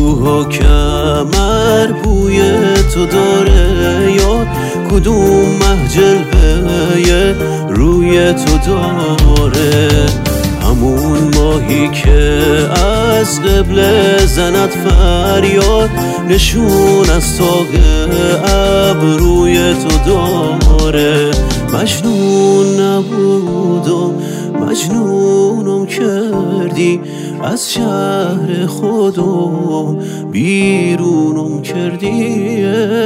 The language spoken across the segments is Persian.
کوه و کمر بوی تو داره، یاد کدوم مه جلوه روی تو داره. همون ماهی که از قبله زند فریاد، نشون از تاق ابروی تو داره. مجنون نبودم مجنونم کردی، از شهر خودم بیرونم کردی.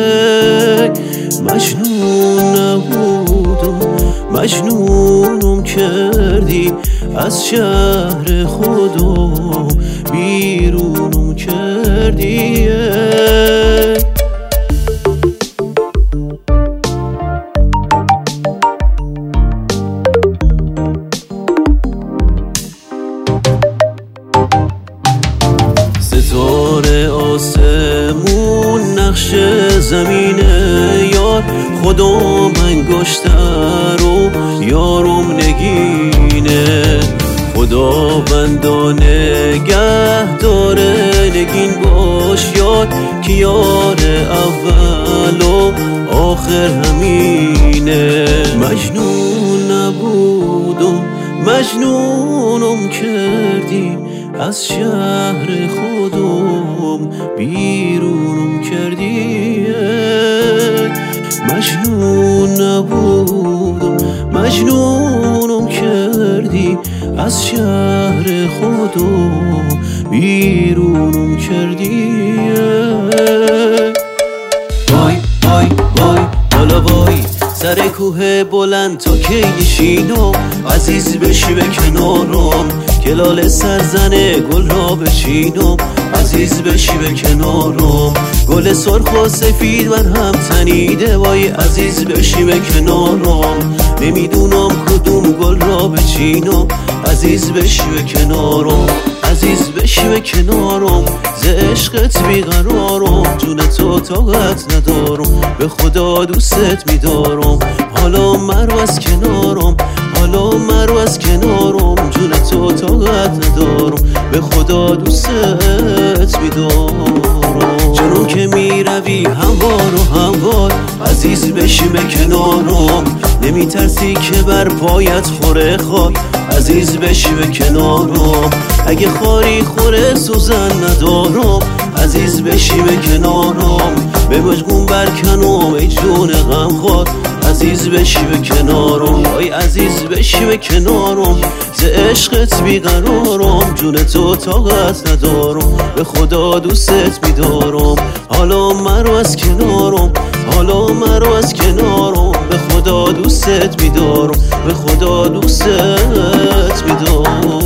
مجنون نبودم مجنونم کردی، از شهر خودم بیرونم کردی. ستاره آسمون نقش زمینه، یار خودم انگشتر و یارم نگینه. خداوندا نگه داره نگین باش یار، که یار اول و آخر همینه. مجنون نبودم مجنونم کردی، از شهر خودم بیرونم کردی. مجنون نبودم مجنونم کردی، از شهر خودم بیرونم کردی. وای وای وای بالا وای، سر کوه بلند تا کی نشینم، عزیز بشی به کنارم، که لاله سرزنه گل را بچینم. عزیز بشی به کنارم، گل سرخ و سفید بر هم تنیده. وای عزیز بشی به کنارم، نمیدونم کدوم گل را بچینم. عزیز بشی به کنارم، عزیز بشی به کنارم، ز عشقت بیقرارم، جون تو طاقت ندارم، به خدا دوستت میدارم. حالا مرو از کنارم، حالا مرو از کنارم، جون تو طاقت ندارم، به خدا دوستت میدارم. چرا که میروی هموار و هموار، عزیز بشی به کنارم، نمیترسی که بر پایت خوره خاک. عزیز بشی به کنارم، اگه خاری خوره سوزن ندارم. عزیز بشی به کنارم، به مجگون برکنم ای جون غمخوار. عزیز بشی به کنارم، وای عزیز بشی به کنارم، ز عشقت بیقرارم، جون تو طاقت ندارم، به خدا دوستت میدارم. حالا مرو از کنارم، حالا مرو از کنارم، به خدا دوستت میدارم، به خدا دوستت میدارم.